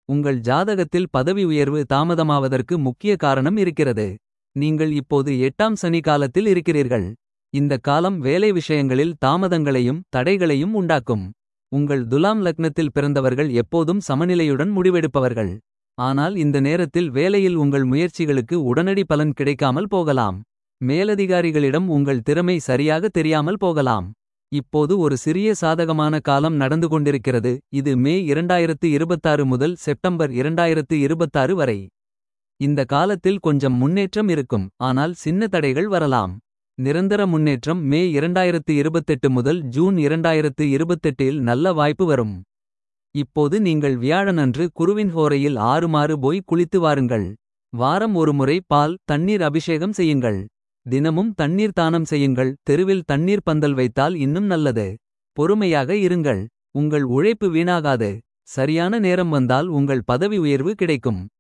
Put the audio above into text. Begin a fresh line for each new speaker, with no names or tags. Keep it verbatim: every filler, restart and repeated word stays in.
உங்கள் ஜாதகத்தில் பதவி உயர்வு தாமதமாவதற்கு முக்கிய காரணம் இருக்கிறது. நீங்கள் இப்போது எட்டாம் சனி காலத்தில் இருக்கிறீர்கள். இந்த காலம் வேலை விஷயங்களில் தாமதங்களையும் தடைகளையும் உண்டாக்கும். உங்கள் துலாம் லக்னத்தில் பிறந்தவர்கள் எப்போதும் சமநிலையுடன் முடிவெடுப்பவர்கள். ஆனால் இந்த நேரத்தில் வேலையில் உங்கள் முயற்சிகளுக்கு உடனடி பலன் கிடைக்காமல் போகலாம். மேலதிகாரிகளிடம் உங்கள் திறமை சரியாக தெரியாமல் போகலாம். இப்போது ஒரு சிறிய சாதகமான காலம் நடந்து கொண்டிருக்கிறது. இது மே இரண்டாயிரத்து இருபத்தாறு முதல் செப்டம்பர் இரண்டாயிரத்து இருபத்தாறு வரை. இந்த காலத்தில் கொஞ்சம் முன்னேற்றம் இருக்கும், ஆனால் சின்ன தடைகள் வரலாம். நிரந்தர முன்னேற்றம் மே இரண்டாயிரத்து இருபத்தெட்டு முதல் ஜூன் இரண்டாயிரத்து இருபத்தெட்டில் நல்ல வாய்ப்பு வரும். இப்போது நீங்கள் வியாழனன்று குருவின் ஹோரையில் ஆறுமாறு போய் குளித்து வாருங்கள். வாரம் ஒருமுறை பால் தண்ணீர் அபிஷேகம் செய்யுங்கள். தினமும் தண்ணீர் தானம் செய்யுங்கள். தெருவில் தண்ணீர் பந்தல் வைத்தால் இன்னும் நல்லது. பொறுமையாக இருங்கள். உங்கள் உழைப்பு வீணாகாது. சரியான நேரம் வந்தால் உங்கள் பதவி உயர்வு கிடைக்கும்.